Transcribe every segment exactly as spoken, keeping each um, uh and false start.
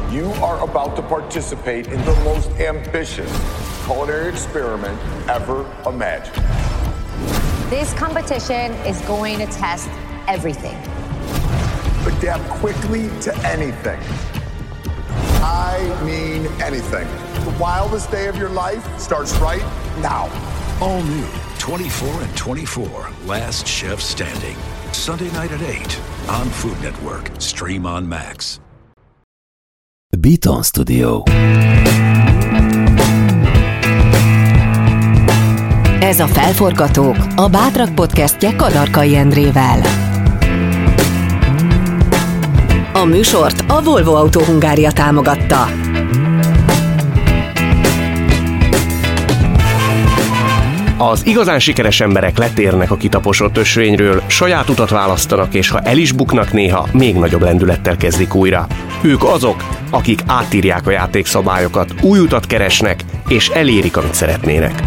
You are about to participate in the most ambitious culinary experiment ever imagined. This competition is going to test everything. Adapt quickly to anything. I mean anything. The wildest day of your life starts right now. All new twenty-four and twenty-four Last Chef Standing. Sunday night at eight on Food Network. Stream on Max. Beaton Studio. Ez a Felforgatók, a Bátrak podcastje Kadarkai Endrével. A műsort a Volvo Autó Hungária támogatta. Az igazán sikeres emberek letérnek a kitaposott ösvényről, saját utat választanak, és ha el is buknak néha, még nagyobb lendülettel kezdik újra. Ők azok, akik átírják a játékszabályokat, új utat keresnek, és elérik, amit szeretnének.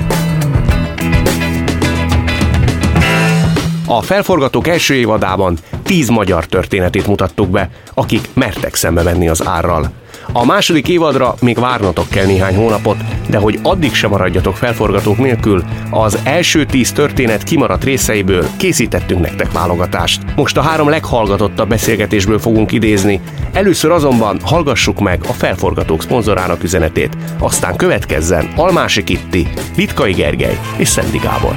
A Felforgatók első évadában tíz magyar történetét mutattuk be, akik mertek szembe menni az árral. A második évadra még várnatok kell néhány hónapot, de hogy addig sem maradjatok felforgatók nélkül, az első tíz történet kimaradt részeiből készítettünk nektek válogatást. Most a három leghallgatottabb beszélgetésből fogunk idézni, először azonban hallgassuk meg a Felforgatók szponzorának üzenetét, aztán következzen Almási Kitti, Litkai Gergely és Szendi Gábor.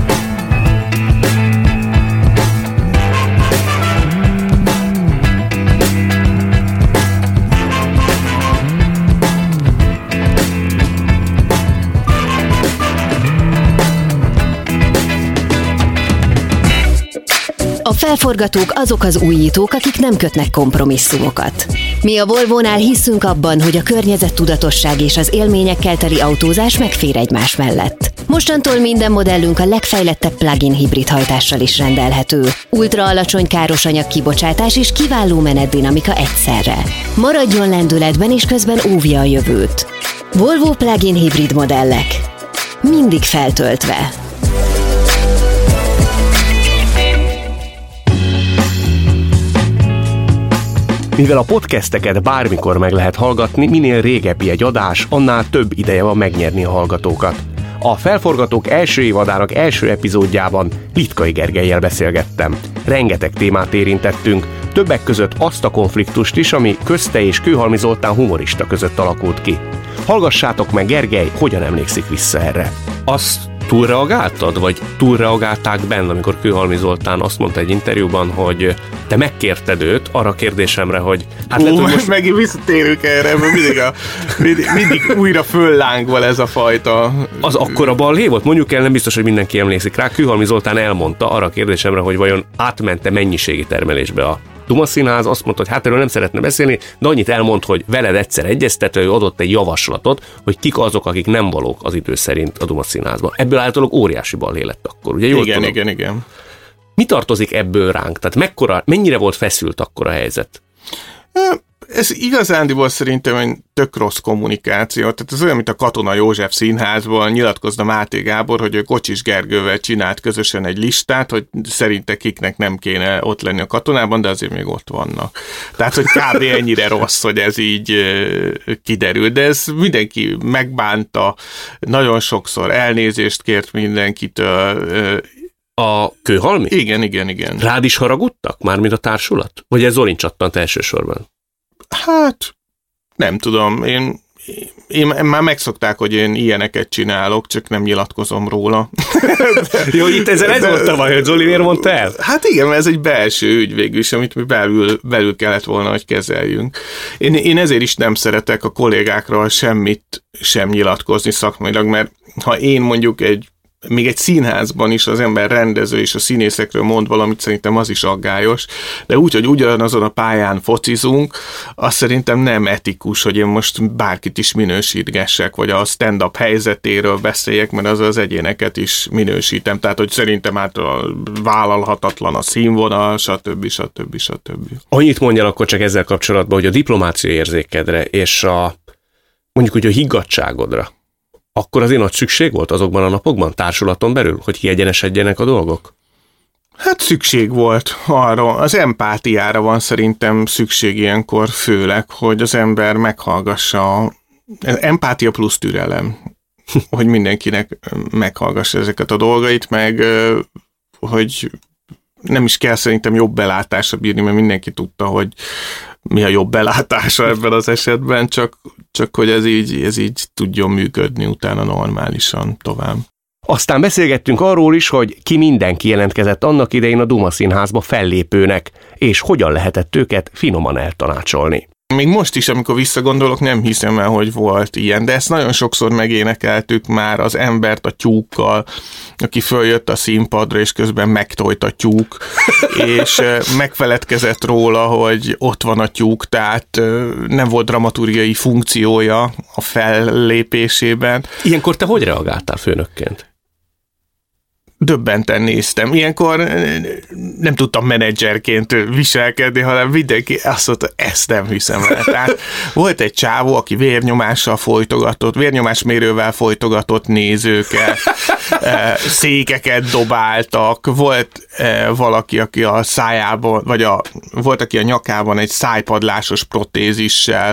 A felforgatók azok az újítók, akik nem kötnek kompromisszumokat. Mi a Volvónál hiszünk abban, hogy a környezettudatosság és az élményekkel teli autózás megfér egymás mellett. Mostantól minden modellünk a legfejlettebb plug-in hibrid hajtással is rendelhető. Ultra alacsony károsanyag kibocsátás és kiváló menetdinamika egyszerre. Maradjon lendületben és közben óvja a jövőt. Volvo plug-in hibrid modellek. Mindig feltöltve. Mivel a podcasteket bármikor meg lehet hallgatni, minél régebbi egy adás, annál több ideje van megnyerni a hallgatókat. A Felforgatók első évadának első epizódjában Litkai Gergellyel beszélgettem. Rengeteg témát érintettünk, többek között azt a konfliktust is, ami közte és Kőhalmi Zoltán humorista között alakult ki. Hallgassátok meg, Gergely hogyan emlékszik vissza erre. Azt túlreagáltad, vagy túlreagálták benne, amikor Kőhalmi Zoltán azt mondta egy interjúban, hogy te megkérted őt arra a kérdésemre, hogy hát lehet, hogy most megint visszatérünk erre, mert mindig, a, mindig, mindig újra föllángval ez a fajta... Az akkora balhé volt? Mondjuk el, nem biztos, hogy mindenki emlékszik rá. Kőhalmi Zoltán elmondta arra a kérdésemre, hogy vajon átmente mennyiségi termelésbe a Duma Színház, azt mondta, hogy hát erről nem szeretne beszélni, de annyit elmond, hogy veled egyszer egyeztetve, ő adott egy javaslatot, hogy kik azok, akik nem valók az idő szerint a Duma Színházban. Ebből általában óriási balhé lett akkor, ugye? Jól igen, tudom? igen, igen. Mi tartozik ebből ránk? Tehát mekkora, mennyire volt feszült akkor a helyzet? Ez igazándiból szerintem egy tök rossz kommunikáció. Tehát ez olyan, mint a Katona József Színházban nyilatkozna Máté Gábor, hogy ő Kocsis Gergővel csinált közösen egy listát, hogy szerinte kiknek nem kéne ott lenni a katonában, de azért még ott vannak. Tehát, hogy kb. Ennyire rossz, hogy ez így kiderül. De ez mindenki megbánta, nagyon sokszor elnézést kért mindenkitől. A Kőhalmi? Igen, igen, igen. Rád is haragudtak? Mármint a társulat? Vagy ez Zolin csattant elsősorban? Hát, nem tudom, én, én már megszokták, hogy én ilyeneket csinálok, csak nem nyilatkozom róla. Jó, itt ezzel ez volt a baj, hogy Zoli miért mondta el? Hát igen, ez egy belső ügy végül is, amit mi belül, belül kellett volna, hogy kezeljünk. Én, én ezért is nem szeretek a kollégákról semmit sem nyilatkozni szakmailag, mert ha én mondjuk egy még egy színházban is az ember rendező és a színészekről mond valamit, szerintem az is aggályos, de úgy, hogy ugyanazon a pályán focizunk, az szerintem nem etikus, hogy én most bárkit is minősítgessek, vagy a stand-up helyzetéről beszéljek, mert az az egyéneket is minősítem, tehát hogy szerintem hát a vállalhatatlan a színvonal, stb. stb. stb. Annyit mondjál akkor csak ezzel kapcsolatban, hogy a diplomáciai érzékedre és a mondjuk úgy a higgadtságodra akkor azért nagy szükség volt azokban a napokban, társulaton belül, hogy kiegyenesedjenek a dolgok? Hát szükség volt arra, az empátiára van szerintem szükség ilyenkor főleg, hogy az ember meghallgassa, empátia plusz türelem, hogy mindenkinek meghallgassa ezeket a dolgait, meg hogy nem is kell szerintem jobb belátásra bírni, mert mindenki tudta, hogy mi a jobb belátása ebben az esetben, csak, csak hogy ez így, ez így tudjon működni utána normálisan tovább. Aztán beszélgettünk arról is, hogy ki mindenki jelentkezett annak idején a Duma Színházba fellépőnek, és hogyan lehetett őket finoman eltanácsolni. Még most is, amikor visszagondolok, nem hiszem el, hogy volt ilyen, de ezt nagyon sokszor megénekeltük már az embert a tyúkkal, aki följött a színpadra, és közben megtojt a tyúk, és megfeledkezett róla, hogy ott van a tyúk, tehát nem volt dramaturgiai funkciója a fellépésében. Ilyenkor te hogy reagáltál főnökként? Döbbenten néztem. Ilyenkor nem tudtam menedzserként viselkedni, hanem mindenki azt mondta, ezt nem hiszem el. Tehát volt egy csávó, aki vérnyomással folytogatott, vérnyomásmérővel folytogatott nézőket, székeket dobáltak, volt valaki, aki a szájában, vagy a, volt, aki a nyakában egy szájpadlásos protézissel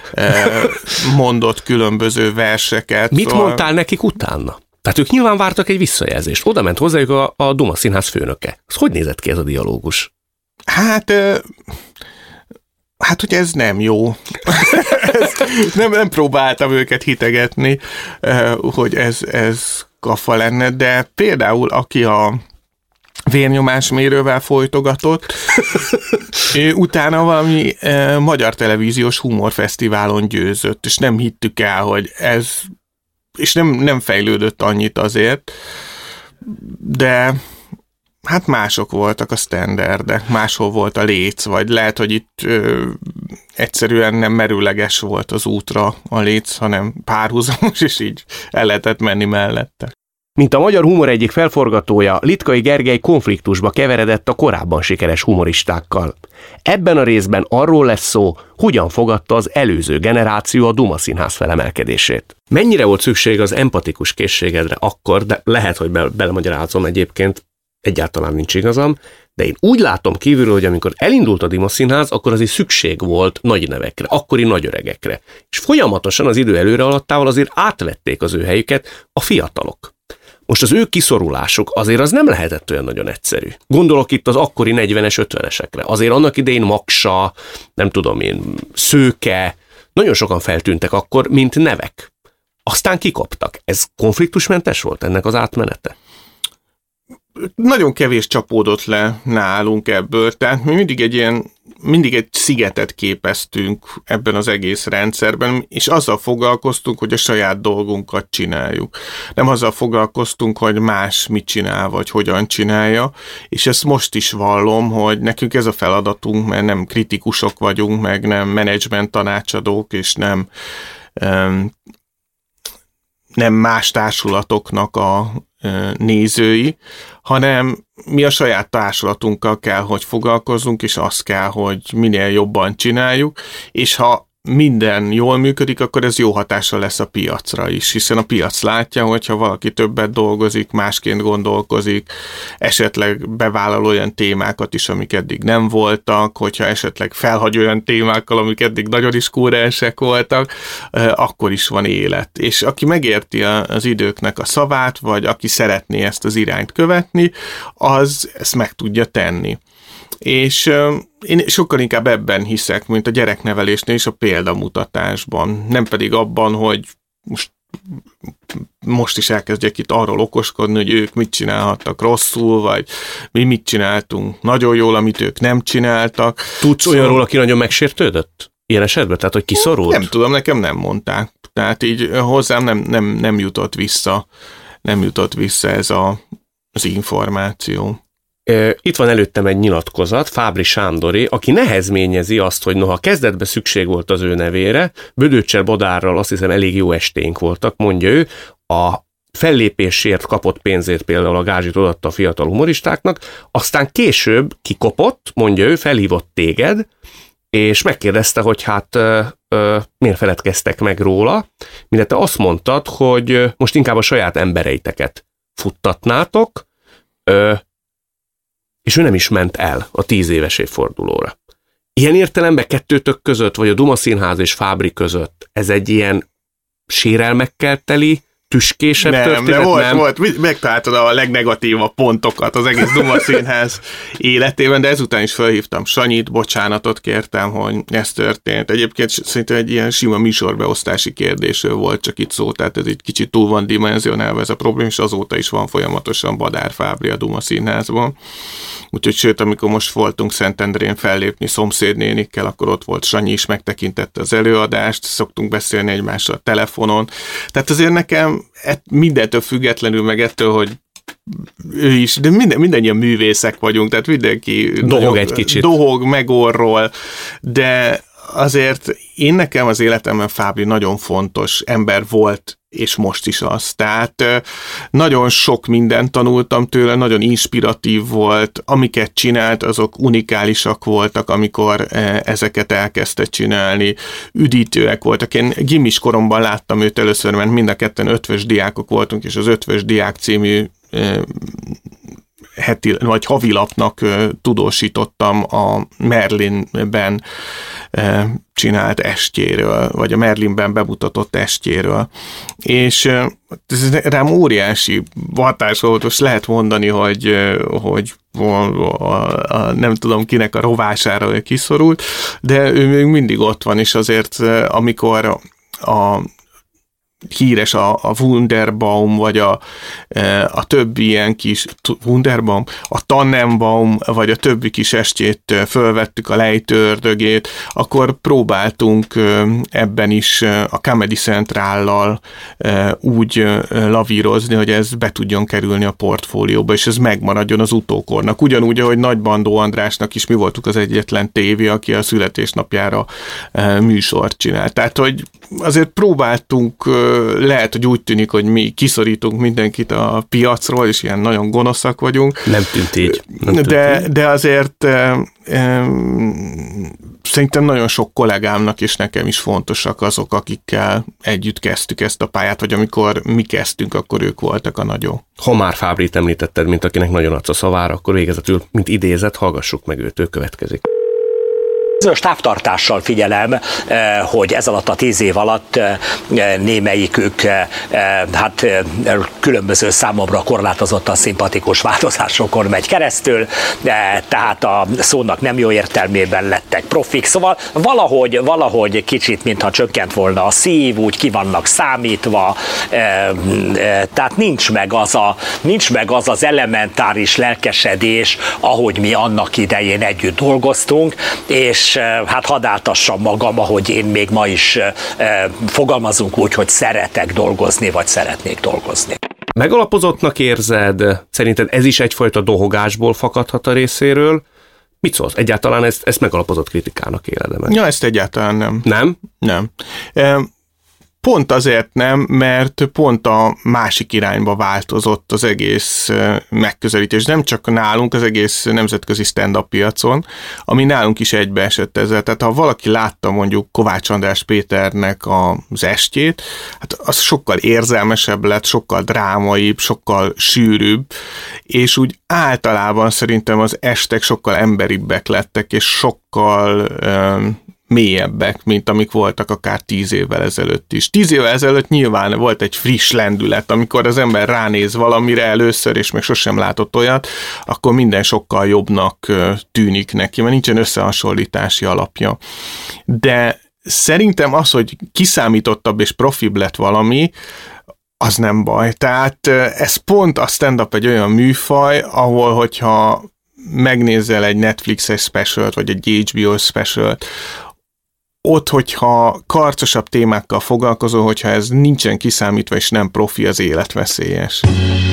mondott különböző verseket. Mit mondtál nekik utána? Tehát ők nyilván vártak egy visszajelzést. Oda ment hozzájuk a, a Duma Színház főnöke. Ez hogy nézett ki ez a dialógus? Hát, hát hogy ez nem jó. ez, nem, nem próbáltam őket hitegetni, hogy ez, ez kaffa lenne, de például aki a vérnyomásmérővel folytogatott, ő utána valami magyar televíziós humorfesztiválon győzött, és nem hittük el, hogy ez és nem, nem fejlődött annyit azért, de hát mások voltak a sztenderdek, máshol volt a léc, vagy lehet, hogy itt ö, egyszerűen nem merőleges volt az útra a léc, hanem párhuzamos, és így el lehetett menni mellette. Mint a magyar humor egyik felforgatója, Litkai Gergely konfliktusba keveredett a korábban sikeres humoristákkal. Ebben a részben arról lesz szó, hogyan fogadta az előző generáció a Duma Színház felemelkedését. Mennyire volt szükség az empatikus készségedre akkor, de lehet, hogy be- belemagyarázom egyébként, egyáltalán nincs igazam, de én úgy látom kívülről, hogy amikor elindult a Duma Színház, akkor azért szükség volt nagy nevekre, akkori nagyöregekre. És folyamatosan az idő előre alattával azért átvették az ő helyüket a fiatalok. Most az ő kiszorulásuk azért az nem lehetett olyan nagyon egyszerű. Gondolok itt az akkori negyvenes, ötvenesekre. Azért annak idején Maksa, nem tudom én, Szőke, nagyon sokan feltűntek akkor, mint nevek. Aztán kikoptak. Ez konfliktusmentes volt ennek az átmenete? Nagyon kevés csapódott le nálunk ebből, tehát mi mindig egy ilyen, mindig egy szigetet képeztünk ebben az egész rendszerben, és azzal foglalkoztunk, hogy a saját dolgunkat csináljuk. Nem azzal foglalkoztunk, hogy más mit csinál, vagy hogyan csinálja, és ezt most is vallom, hogy nekünk ez a feladatunk, mert nem kritikusok vagyunk, meg nem menedzsment tanácsadók, és nem, nem más társulatoknak a nézői, hanem mi a saját társulatunkkal kell, hogy foglalkozzunk, és azt kell, hogy minél jobban csináljuk, és ha minden jól működik, akkor ez jó hatással lesz a piacra is, hiszen a piac látja, hogyha valaki többet dolgozik, másként gondolkozik, esetleg bevállal olyan témákat is, amik eddig nem voltak, hogyha esetleg felhagy olyan témákkal, amik eddig nagyon is kúrensek voltak, akkor is van élet. És aki megérti az időknek a szavát, vagy aki szeretné ezt az irányt követni, az ezt meg tudja tenni. És uh, én sokkal inkább ebben hiszek, mint a gyereknevelésnél és a példamutatásban. Nem pedig abban, hogy most, most is elkezdjek itt arról okoskodni, hogy ők mit csinálhattak rosszul, vagy mi mit csináltunk nagyon jól, amit ők nem csináltak. Tudsz szóval... olyanról, aki nagyon megsértődött? Ilyen esetben? Tehát, hogy kiszorult? Nem tudom, nekem nem mondták. Tehát így hozzám nem, nem, nem jutott vissza, nem jutott vissza ez a, az információ. Itt van előttem egy nyilatkozat, Fábri Sándoré, aki nehezményezi azt, hogy noha kezdetben szükség volt az ő nevére, Bödöccsel Bodárral azt hiszem elég jó esténk voltak, mondja ő, a fellépésért kapott pénzét például a gázsit odaadta a fiatal humoristáknak, aztán később kikopott, mondja ő, felhívott téged, és megkérdezte, hogy hát ö, ö, miért feledkeztek meg róla, mire te azt mondtad, hogy most inkább a saját embereiteket futtatnátok, ö, és ő nem is ment el a tíz éves évfordulóra. Ilyen értelemben kettőtök között, vagy a Duma Színház és Fábri között ez egy ilyen sérelmekkel teli, tüskésebb nem, történet? Nem, volt, nem, volt. Megtaláltad a legnegatívabb pontokat az egész Duma Színház életében, de ezután is felhívtam Sanyit, bocsánatot kértem, hogy ez történt. Egyébként szerintem egy ilyen sima műsorbeosztási kérdésről volt csak itt szó, tehát ez egy kicsit túl van dimenzionálva ez a probléma, és azóta is van folyamatosan Badár Fábri a Duma Színházban. Úgyhogy sőt, amikor most voltunk Szentendrén fellépni szomszédnénikkel, akkor ott volt Sanyi is, megtekintette az előadást, szoktunk beszélni egymással telefonon. Tehát azért nekem mindentől függetlenül, meg ettől, hogy ő is, de minden, mindannyian művészek vagyunk, tehát mindenki dohog egy kicsit. Dohog, megorrol, de azért én nekem az életemben Fábri nagyon fontos ember volt, és most is az. Tehát nagyon sok mindent tanultam tőle, nagyon inspiratív volt, amiket csinált, azok unikálisak voltak, amikor ezeket elkezdte csinálni, üdítőek voltak. Én gimis koromban láttam őt először, mert mind a ketten ötvös diákok voltunk, és az Ötvös Diák című heti, vagy havilapnak tudósítottam a Merlinben csinált estjéről, vagy a Merlinben bemutatott estjéről. És ez rám óriási hatás volt, most lehet mondani, hogy, hogy a, a, a, nem tudom kinek a rovására kiszorult, de ő még mindig ott van, és azért amikor a híres a, a Wunderbaum, vagy a, a többi ilyen kis Wunderbaum, a Tannenbaum, vagy a többi kis estjét fölvettük, a Lejtőördögét, akkor próbáltunk ebben is a Comedy Centrállal úgy lavírozni, hogy ez be tudjon kerülni a portfólióba, és ez megmaradjon az utókornak. Ugyanúgy, ahogy Nagy Bandó Andrásnak is mi voltuk az egyetlen tévé, aki a születésnapjára műsort csinált. Tehát, hogy azért próbáltunk, lehet, hogy úgy tűnik, hogy mi kiszorítunk mindenkit a piacról, és ilyen nagyon gonoszak vagyunk. Nem tűnt így. Nem tűnt de, így. de azért e, e, szerintem nagyon sok kollégámnak és nekem is fontosak azok, akikkel együtt kezdtük ezt a pályát, vagy amikor mi kezdtünk, akkor ők voltak a nagyok. Ha már Fábrit említetted, mint akinek nagyon adsz a szavára, akkor végezetül, mint idézet, hallgassuk meg őt, ő következik. Bizonyos távtartással figyelem, hogy ez alatt a tíz év alatt némelyikük hát különböző számomra korlátozottan szimpatikus változásokon megy keresztül, tehát a szónak nem jó értelmében lettek profik, szóval valahogy, valahogy kicsit, mintha csökkent volna a szív, úgy ki vannak számítva, tehát nincs meg az, a, nincs meg az az elementáris lelkesedés, ahogy mi annak idején együtt dolgoztunk, és hát hadd áltassam magam, ahogy én még ma is fogalmazunk úgy, hogy szeretek dolgozni, vagy szeretnék dolgozni. Megalapozottnak érzed? Szerinted ez is egyfajta dohogásból fakadhat a részéről? Mit szólsz? Egyáltalán ezt, ezt megalapozott kritikának éled meg? Ja, ezt egyáltalán nem. Nem? Nem. Pont azért nem, mert pont a másik irányba változott az egész megközelítés. Nem csak nálunk, az egész nemzetközi stand-up piacon, ami nálunk is egybeesett ezzel. Tehát ha valaki látta mondjuk Kovács András Péternek az estjét, hát az sokkal érzelmesebb lett, sokkal drámaibb, sokkal sűrűbb, és úgy általában szerintem az estek sokkal emberibbek lettek, és sokkal um, mélyebbek, mint amik voltak akár tíz évvel ezelőtt is. Tíz évvel ezelőtt nyilván volt egy friss lendület, amikor az ember ránéz valamire először, és még sosem látott olyat, akkor minden sokkal jobbnak tűnik neki, mert nincsen összehasonlítási alapja. De szerintem az, hogy kiszámítottabb és profibb lett valami, az nem baj. Tehát ez pont a stand-up egy olyan műfaj, ahol hogyha megnézel egy Netflixes specialt, vagy egy há bé o specialt, ott, hogyha karcosabb témákkal foglalkozol, hogyha ez nincsen kiszámítva és nem profi, az életveszélyes.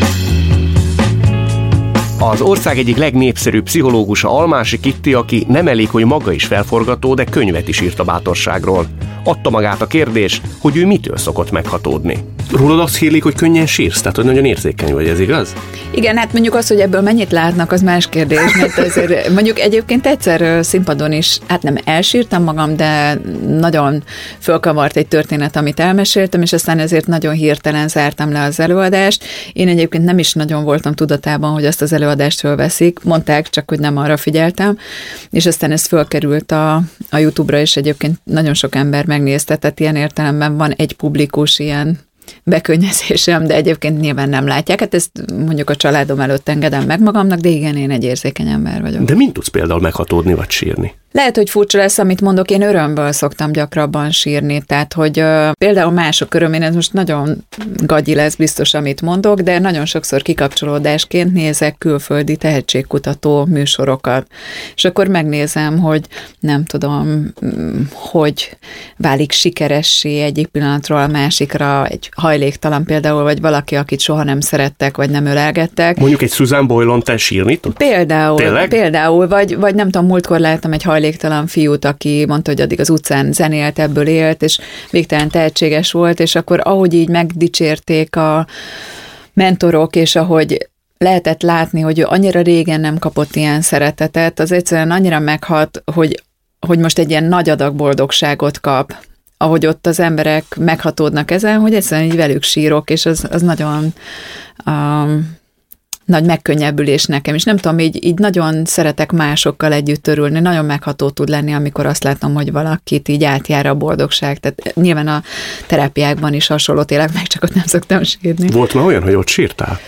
Az ország egyik legnépszerűbb pszichológusa Almási Kitti, aki nem elég, hogy maga is felforgató, de könyvet is írt a bátorságról. Adta magát a kérdés, hogy ő mitől szokott meghatódni. rólad azt hírlik, hogy könnyen sírsz, tehát hogy nagyon érzékeny vagy, ez igaz? Igen, hát mondjuk az, hogy ebből mennyit látnak, az más kérdés, mert azért mondjuk egyébként egyszer színpadon is, hát nem elsírtam magam, de nagyon fölkavart egy történet, amit elmeséltem, és aztán ezért nagyon hirtelen zártam le az előadást. Én egyébként nem is nagyon voltam tudatában, hogy azt az előadást fölveszik, mondták, csak hogy nem arra figyeltem, és aztán ez fölkerült a, a YouTube-ra, és egyébként nagyon sok ember megnézte, tehát ilyen értelemben van egy publikus ilyen bekönnyezésem, de egyébként nyilván nem látják. Hát ezt mondjuk a családom előtt engedem meg magamnak, de igen, én egy érzékeny ember vagyok. De mind tudsz például meghatódni vagy sírni? Lehet, hogy furcsa lesz, amit mondok, én örömből szoktam gyakrabban sírni, tehát, hogy uh, például mások örömén, ez most nagyon gagyi lesz biztos, amit mondok, de nagyon sokszor kikapcsolódásként nézek külföldi tehetségkutató műsorokat, és akkor megnézem, hogy nem tudom, hogy válik sikeressé egyik pillanatról a másikra, egy hajléktalan például, vagy valaki, akit soha nem szerettek, vagy nem ölelgettek. Mondjuk egy Susan Boyle-on te sírni tudsz? Például, Tényleg? például, vagy, vagy nem tudom, múltkor láttam egy hajléktalan fiút, aki mondta, hogy addig az utcán zenélt, ebből élt, és végtelen tehetséges volt, és akkor ahogy így megdicsérték a mentorok, és ahogy lehetett látni, hogy ő annyira régen nem kapott ilyen szeretetet, az egyszerűen annyira meghat, hogy, hogy most egy ilyen nagy adag boldogságot kap, ahogy ott az emberek meghatódnak ezen, hogy egyszerűen így velük sírok, és az, az nagyon um, nagy megkönnyebbülés nekem, és nem tudom, így, így nagyon szeretek másokkal együtt örülni, nagyon megható tud lenni, amikor azt látom, hogy valakit így átjár a boldogság, tehát nyilván a terápiákban is hasonló tényleg, meg csak ott nem szoktam sírni. Volt már olyan, hogy ott sírtál?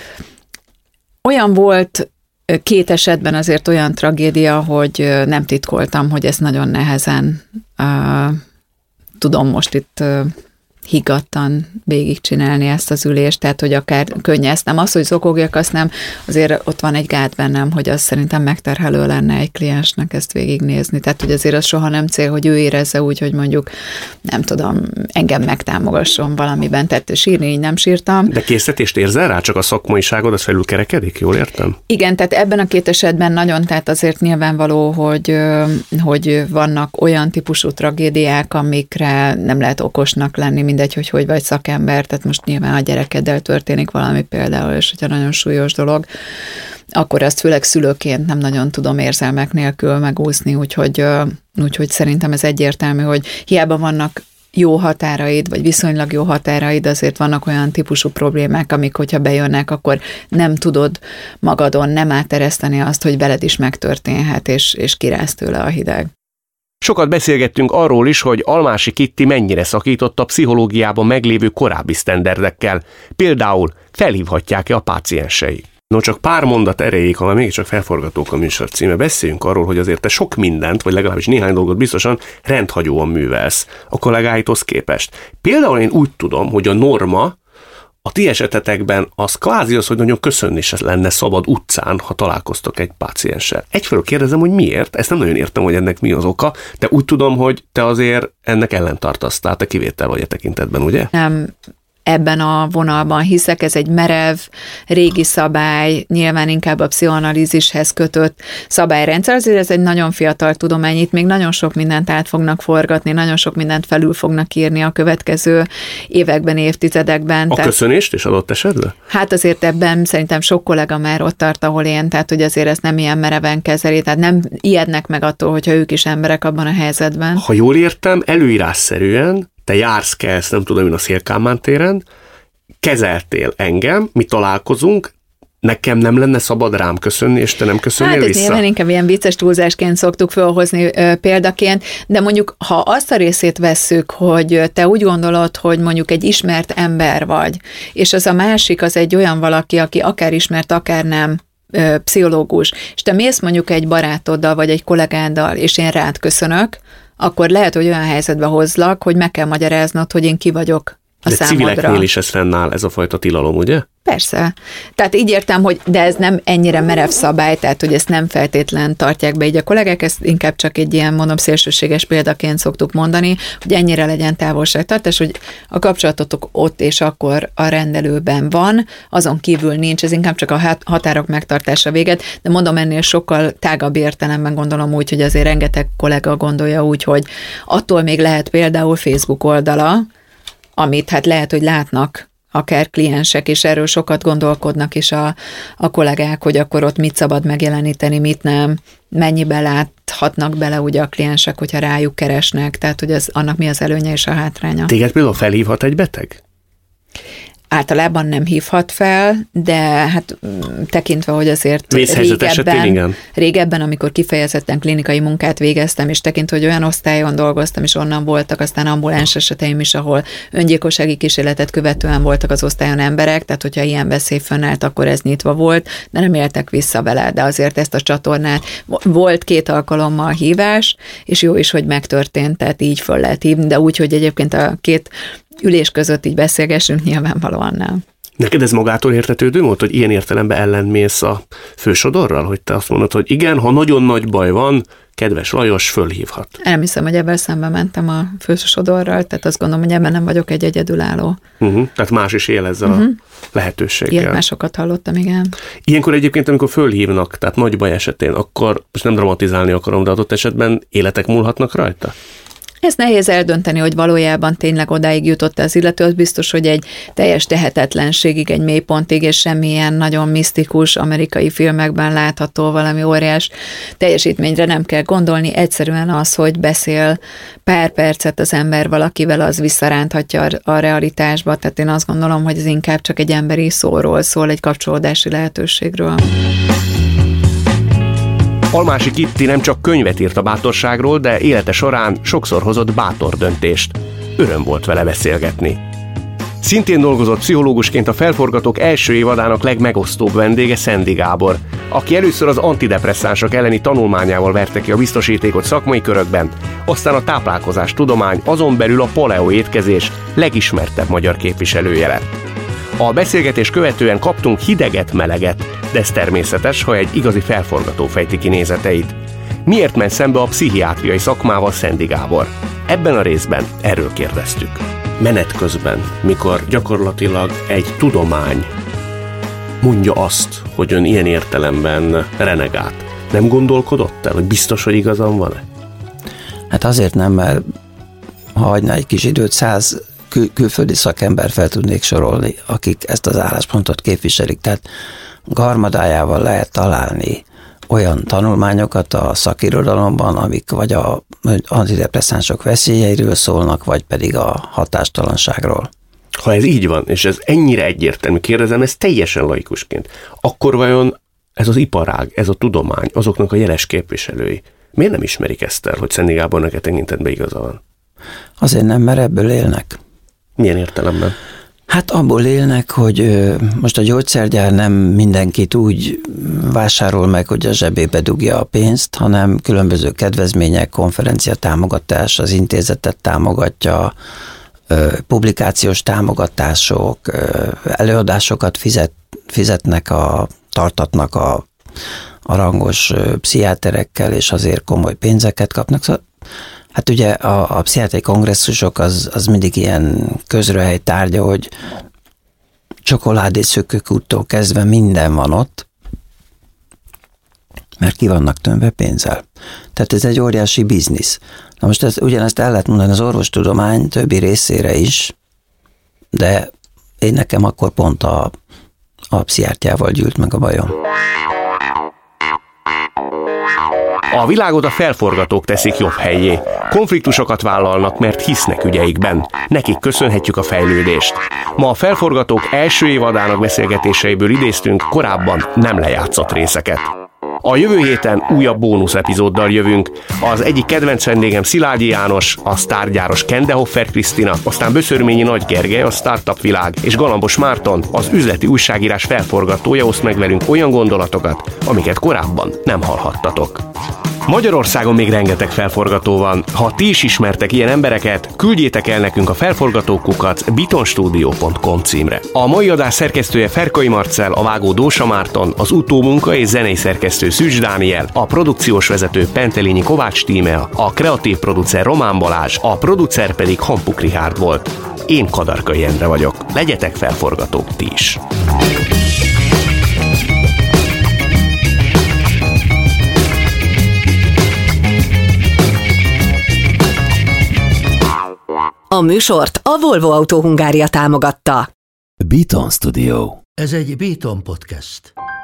Olyan volt, két esetben azért olyan tragédia, hogy nem titkoltam, hogy ezt nagyon nehezen uh, tudom most itt uh, higgadtan végigcsinálni ezt az ülést, tehát hogy akár könnyeztem. Az, hogy zokogjak, azt nem, azért ott van egy gát bennem, hogy az szerintem megterhelő lenne egy kliensnek ezt végignézni. Tehát, hogy azért az soha nem cél, hogy ő érezze úgy, hogy mondjuk, nem tudom, engem megtámogasson valamiben. Tehát sírni így nem sírtam. De készítést érzel rá? Csak a szakmaiságod az felülkerekedik? Jól értem? Igen, tehát ebben a két esetben nagyon, tehát azért nyilvánvaló, hogy, hogy vannak olyan típusú tragédiák, amikre nem lehet okosnak lenni, mindegy, hogy hogy vagy szakember, tehát most nyilván a gyerekeddel történik valami például, és hogyha nagyon súlyos dolog, akkor azt főleg szülőként nem nagyon tudom érzelmek nélkül megúszni, úgyhogy, úgyhogy szerintem ez egyértelmű, hogy hiába vannak jó határaid, vagy viszonylag jó határaid, azért vannak olyan típusú problémák, amik, hogyha bejönnek, akkor nem tudod magadon nem átereszteni azt, hogy veled is megtörténhet, és, és kiráz tőle a hideg. Sokat beszélgettünk arról is, hogy Almási Kitti mennyire szakított a pszichológiában meglévő korábbi sztenderdekkel, például felhívhatják-e a páciensei. No, csak pár mondat erejéig, ha mégiscsak felforgatók a műsor címe, beszéljünk arról, hogy azért te sok mindent, vagy legalábbis néhány dolgot biztosan rendhagyóan művelsz a kollégáithoz képest. Például én úgy tudom, hogy a norma a ti esetetekben az kvázi az, hogy nagyon köszönni is lenne szabad utcán, ha találkoztok egy pácienssel. Egyfelől kérdezem, hogy miért, ezt nem nagyon értem, hogy ennek mi az oka, de úgy tudom, hogy te azért ennek ellentartasz, tehát te kivétel vagy a tekintetben, ugye? Nem ebben a vonalban hiszek, ez egy merev, régi szabály, nyilván inkább a pszichoanalízishez kötött szabályrendszer, azért ez egy nagyon fiatal tudomány, itt még nagyon sok mindent át fognak forgatni, nagyon sok mindent felül fognak írni a következő években, évtizedekben. A tehát, köszönést is adott esetben? Hát azért ebben szerintem sok kollega már ott tart, ahol én, tehát hogy azért ezt nem ilyen mereven kezeli, tehát nem ijednek meg attól, hogyha ők is emberek abban a helyzetben. Ha jól értem, előírásszerűen te jársz, kelsz, nem tudom én, a Széll-Kálmán téren, kezeltél engem, mi találkozunk, nekem nem lenne szabad rám köszönni, és te nem köszönnél hát, vissza? Hát inkább ilyen vicces túlzásként szoktuk felhozni ö, példaként, de mondjuk, ha azt a részét vesszük, hogy te úgy gondolod, hogy mondjuk egy ismert ember vagy, és az a másik az egy olyan valaki, aki akár ismert, akár nem, ö, pszichológus, és te mész mondjuk egy barátoddal, vagy egy kollégáddal, és én rád köszönök, akkor lehet, hogy olyan helyzetbe hozlak, hogy meg kell magyaráznod, hogy én ki vagyok a de számodra. civileknél is ez fennáll, ez a fajta tilalom, ugye? Persze. Tehát így értem, hogy de ez nem ennyire merev szabály, tehát hogy ezt nem feltétlen tartják be így a kollégák, ezt inkább csak egy ilyen, mondom, szélsőséges példaként szoktuk mondani, hogy ennyire legyen távolságtartás, hogy a kapcsolatotok ott és akkor a rendelőben van, azon kívül nincs, ez inkább csak a határok megtartása véget, de mondom, ennél sokkal tágabb értelemben gondolom úgy, hogy azért rengeteg kollega gondolja úgy, hogy attól még lehet például Facebook oldala, amit hát lehet, hogy látnak akár kliensek, és erről sokat gondolkodnak is a, a kollégák, hogy akkor ott mit szabad megjeleníteni, mit nem, mennyibe láthatnak bele ugye a kliensek, hogyha rájuk keresnek, tehát hogy ez, annak mi az előnye és a hátránya. Téged például felhívhat egy beteg? Általában nem hívhat fel, de hát tekintve, hogy azért régebben, régebben, amikor kifejezetten klinikai munkát végeztem, és tekintve, hogy olyan osztályon dolgoztam, és onnan voltak aztán ambuláns eseteim is, ahol öngyilkossági kísérletet követően voltak az osztályon emberek, tehát hogyha ilyen veszély fönnállt, akkor ez nyitva volt, de nem éltek vissza vele, de azért ezt a csatornát volt két alkalommal hívás, és jó is, hogy megtörtént, tehát így föl lehet hívni, de úgy, hogy egyébként a két ülés között így beszélgessünk, nyilvánvalóan nem. Neked ez magától értetődő volt, hogy ilyen értelemben ellenmész a fősodorral, hogy te azt mondod, hogy igen, ha nagyon nagy baj van, kedves Lajos, fölhívhat. Nem hiszem, hogy ebben szembe mentem a fősodorral, tehát azt gondolom, hogy ebben nem vagyok egy egyedülálló. Uh-huh, tehát más is él ezzel uh-huh. a lehetőséggel. Ilyet másokat hallottam, igen. Ilyenkor egyébként, amikor fölhívnak, tehát nagy baj esetén, akkor most nem dramatizálni akarom, de adott esetben életek múlhatnak rajta? Ez nehéz eldönteni, hogy valójában tényleg odáig jutott az illető, az biztos, hogy egy teljes tehetetlenségig, egy mélypontig, és semmilyen nagyon misztikus amerikai filmekben látható valami óriás teljesítményre nem kell gondolni, egyszerűen az, hogy beszél pár percet az ember valakivel, az visszaránthatja a realitásba, tehát én azt gondolom, hogy ez inkább csak egy emberi szóról szól, egy kapcsolódási lehetőségről. Almási Kitti nem csak könyvet írt a bátorságról, de élete során sokszor hozott bátor döntést. Öröm volt vele beszélgetni. Szintén dolgozott pszichológusként a Felforgatók első évadának legmegosztóbb vendége Szendi Gábor, aki először az antidepresszánsok elleni tanulmányával verte ki a biztosítékot szakmai körökben, aztán a táplálkozás tudomány, azon belül a paleo étkezés legismertebb magyar képviselője lett. A beszélgetés követően kaptunk hideget-meleget, de ez természetes, ha egy igazi felforgató fejti ki nézeteit. Miért ment szembe a pszichiátriai szakmával Szendi Gábor? Ebben a részben erről kérdeztük. Menet közben, mikor gyakorlatilag egy tudomány mondja azt, hogy ön ilyen értelemben renegát, nem gondolkodott el, hogy biztos, hogy igazam van-e? Hát azért nem, mert ha hagyna egy kis időt, száz kül- külföldi szakember fel tudnék sorolni, akik ezt az álláspontot képviselik. Tehát garmadájával lehet találni olyan tanulmányokat a szakirodalomban, amik vagy a antidepresszánsok veszélyeiről szólnak, vagy pedig a hatástalanságról. Ha ez így van, és ez ennyire egyértelmű, kérdezem, ez teljesen laikusként, akkor vajon ez az iparág, ez a tudomány, azoknak a jeles képviselői, miért nem ismerik ezt el, hogy Szendi Gábornak e tekintetben igaza van? Azért nem, mert ebből élnek. Milyen értelemben? Hát abból élnek, hogy most a gyógyszergyár nem mindenkit úgy vásárol meg, hogy a zsebébe dugja a pénzt, hanem különböző kedvezmények, konferencia támogatás, az intézetet támogatja, publikációs támogatások, előadásokat fizet, fizetnek, a, tartatnak a, a rangos pszichiáterekkel, és azért komoly pénzeket kapnak. Szóval, hát ugye a, a pszichiátriai kongresszusok az, az mindig ilyen közröhely tárgya, hogy csokoládészökőkúttól kezdve minden van ott, mert ki vannak tömve pénzzel. Tehát ez egy óriási biznisz. Na most ez, ugyanezt el lehet mondani az orvostudomány többi részére is, de én nekem akkor pont a, a pszichiátriával gyűlt meg a bajom. A világot a felforgatók teszik jobb helyé. Konfliktusokat vállalnak, mert hisznek ügyeikben. Nekik köszönhetjük a fejlődést. Ma a Felforgatók első évadának beszélgetéseiből idéztünk korábban nem lejátszott részeket. A jövő héten újabb bónusz epizóddal jövünk. Az egyik kedvenc vendégem Szilágyi János, a sztárgyáros Kendehoffer Krisztina, aztán Böszörményi Nagy Gergely, a Startup Világ, és Galambos Márton, az üzleti újságírás felforgatója oszt meg velünk olyan gondolatokat, amiket korábban nem hallhattatok. Magyarországon még rengeteg felforgató van. Ha ti is ismertek ilyen embereket, küldjétek el nekünk a felforgatókukat bitonstudio pont com címre. A mai adás szerkesztője Ferkai Marcell, a vágó Dósa Márton, az utómunka és zenei szerkesztő Szűcs Dániel, a produkciós vezető Pentelényi Kovács Tímea, a kreatív producer Román Balázs, a producer pedig Hampuk Richárd volt. Én Kadarkai Endre vagyok. Legyetek felforgatók ti is! A műsort a Volvo Autó Hungária támogatta. Beaton Studio. Ez egy Beaton podcast.